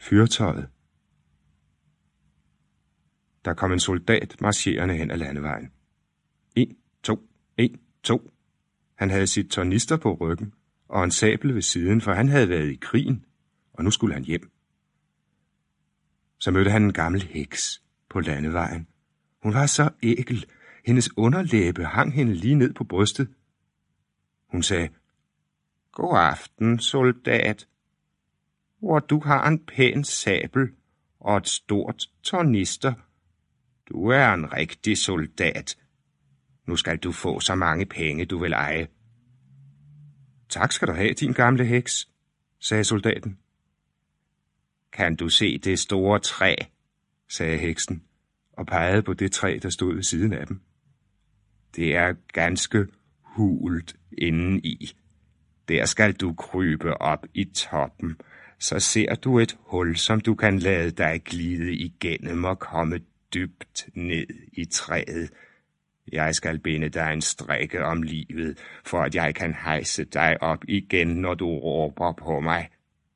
fyrtøjet. Der kom en soldat marcherende hen ad landevejen. 1, 2, 1, 2. Han havde sit tornister på ryggen og en sabel ved siden, for han havde været i krigen, og nu skulle han hjem. Så mødte han en gammel heks på landevejen. Hun var så ækel. Hendes underlæbe hang hende lige ned på brystet. Hun sagde, God aften, soldat. Hvor du har en pæn sabel og et stort tornister. Du er en rigtig soldat. Nu skal du få så mange penge, du vil eje. Tak skal du have, din gamle heks, sagde soldaten. Kan du se det store træ, sagde heksen, og pegede på det træ, der stod ved siden af dem. Det er ganske hult indeni. Der skal du krybe op i toppen, så ser du et hul, som du kan lade dig glide igennem og komme dybt ned i træet. Jeg skal binde dig en strikke om livet, for at jeg kan hejse dig op igen, når du råber på mig.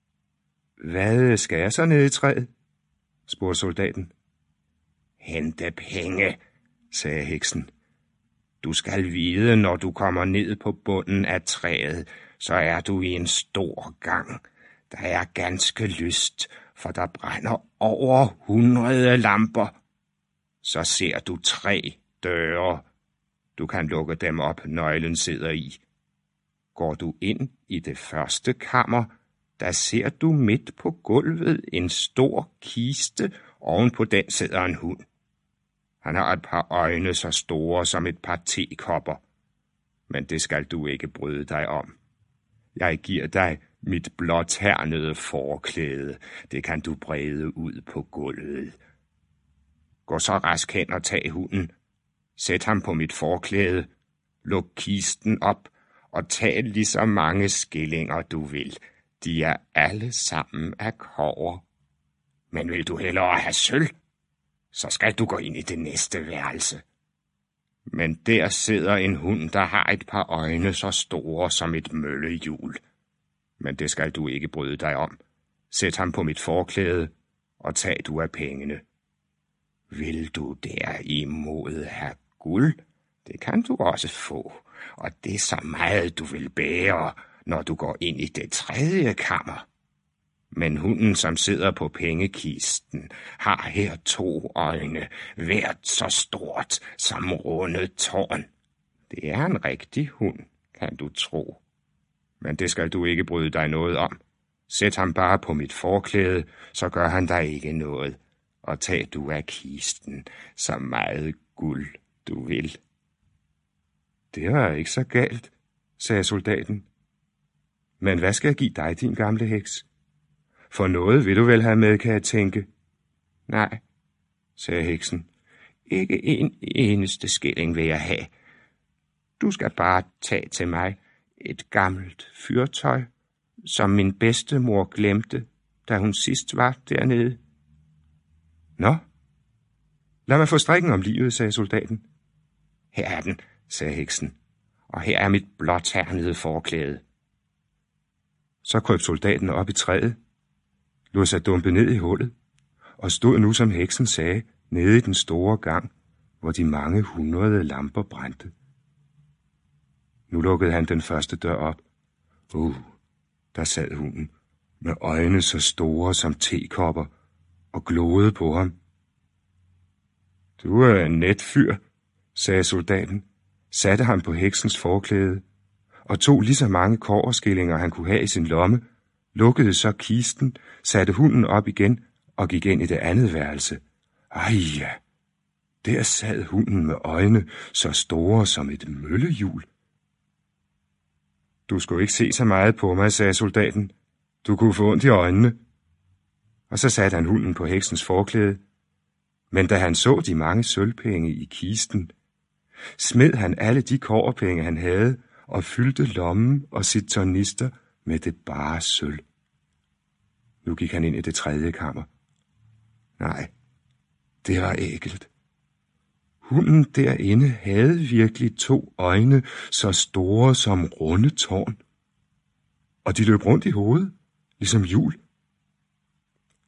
Hvad skal jeg så ned i træet? Spurgte soldaten. Hente penge, sagde heksen. Du skal vide, når du kommer ned på bunden af træet, så er du i en stor gang. Der er ganske lyst, for der brænder over 100 lamper. Så ser du 3 døre. Du kan lukke dem op, nøglen sidder i. Går du ind i det første kammer, der ser du midt på gulvet en stor kiste, oven på den sidder en hund. Han har et par øjne så store som et par tekopper, men det skal du ikke bryde dig om. Jeg giver dig mit blåternede forklæde, det kan du brede ud på gulvet. Gå så rask hen og tag hunden. Sæt ham på mit forklæde, luk kisten op og tag lige så mange skillinger du vil. De er alle sammen af kobber. Men vil du hellere have sølv, så skal du gå ind i det næste værelse. Men der sidder en hund, der har et par øjne så store som et møllehjul. Men det skal du ikke bryde dig om. Sæt ham på mit forklæde og tag du af pengene. Vil du derimod have guld? Det kan du også få, og det er så meget, du vil bære, når du går ind i det 3. kammer. Men hunden, som sidder på pengekisten, har her 2 øjne, hvert så stort som rundet tårn. Det er en rigtig hund, kan du tro. Men det skal du ikke bryde dig noget om. Sæt ham bare på mit forklæde, så gør han dig ikke noget. Og tag du af kisten så meget guld du vil. Det var ikke så galt, sagde soldaten. Men hvad skal jeg give dig, din gamle heks? For noget vil du vel have med, kan jeg tænke. Nej, sagde heksen. Ikke en eneste skilling vil jeg have. Du skal bare tage til mig et gammelt fyrtøj, som min bedstemor glemte, da hun sidst var dernede. Nå, lad mig få strikken om livet, sagde soldaten. Her er den, sagde heksen, og her er mit blåternede forklæde. Så krøb soldaten op i træet, lod sig dumpe ned i hullet, og stod nu, som heksen sagde, nede i den store gang, hvor de mange 100 lamper brændte. Nu lukkede han den første dør op. Der sad hunden, med øjne så store som tekopper, og gloede på ham. Du er en net fyr, sagde soldaten, satte ham på heksens forklæde, og tog lige så mange kobberskillinger, han kunne have i sin lomme, lukkede så kisten, satte hunden op igen og gik ind i det andet værelse. Ej ja, der sad hunden med øjne så store som et møllehjul. Du skulle ikke se så meget på mig, sagde soldaten. Du kunne få ondt i øjnene. Og så satte han hunden på heksens forklæde. Men da han så de mange sølvpenge i kisten, smed han alle de kobberpenge, han havde, og fyldte lommen og sit tornister med det bare sølv. Nu gik han ind i det 3. kammer. Nej, det var ækelt. Hunden derinde havde virkelig 2 øjne, så store som runde tårn. Og de løb rundt i hovedet, ligesom hjul.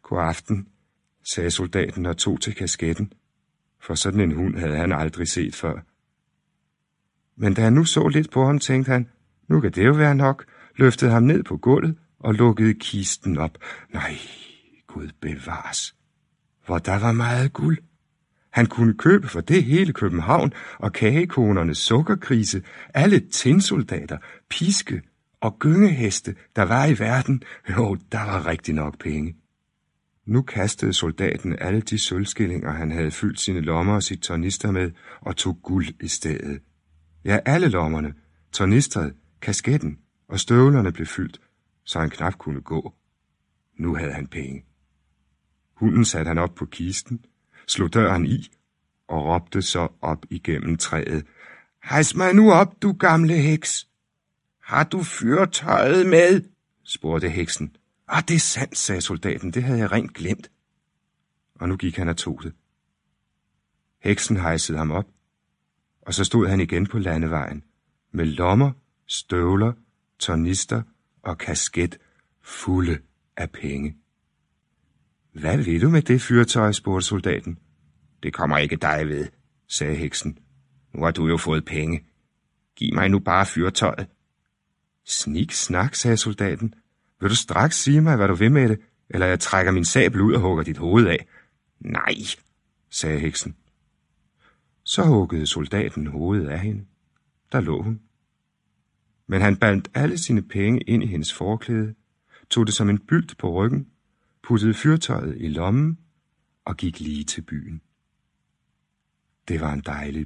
God aften, sagde soldaten og tog til kasketten, for sådan en hund havde han aldrig set før. Men da han nu så lidt på ham, tænkte han, nu kan det jo være nok, løftede ham ned på gulvet og lukkede kisten op. Nej, Gud bevares, hvor der var meget guld. Han kunne købe for det hele København og kagekonernes sukkerkrise, alle tinsoldater, piske og gyngeheste, der var i verden. Jo, der var rigtig nok penge. Nu kastede soldaten alle de sølvskillinger, han havde fyldt sine lommer og sit tornister med, og tog guld i stedet. Ja, alle lommerne, tornistret, kasketten og støvlerne blev fyldt, så han knap kunne gå. Nu havde han penge. Hunden satte han op på kisten, slog døren i og råbte så op igennem træet. Hejs mig nu op, du gamle heks. Har du fyrtøjet med? Spurgte heksen. Det er sandt, sagde soldaten, det havde jeg rent glemt. Og nu gik han og tog det. Heksen hejsede ham op, og så stod han igen på landevejen, med lommer, støvler, tornister og kasket fulde af penge. Hvad vil du med det fyrtøj, spurgte soldaten. Det kommer ikke dig ved, sagde heksen. Nu har du jo fået penge. Giv mig nu bare fyrtøjet. Snik snak, sagde soldaten. Vil du straks sige mig, hvad du vil med det, eller jeg trækker min sabel ud og hugger dit hoved af? Nej, sagde heksen. Så huggede soldaten hovedet af hende. Der lå hun. Men han bandt alle sine penge ind i hendes forklæde, tog det som en bylt på ryggen, puttede fyrtøjet i lommen og gik lige til byen. Det var en dejlig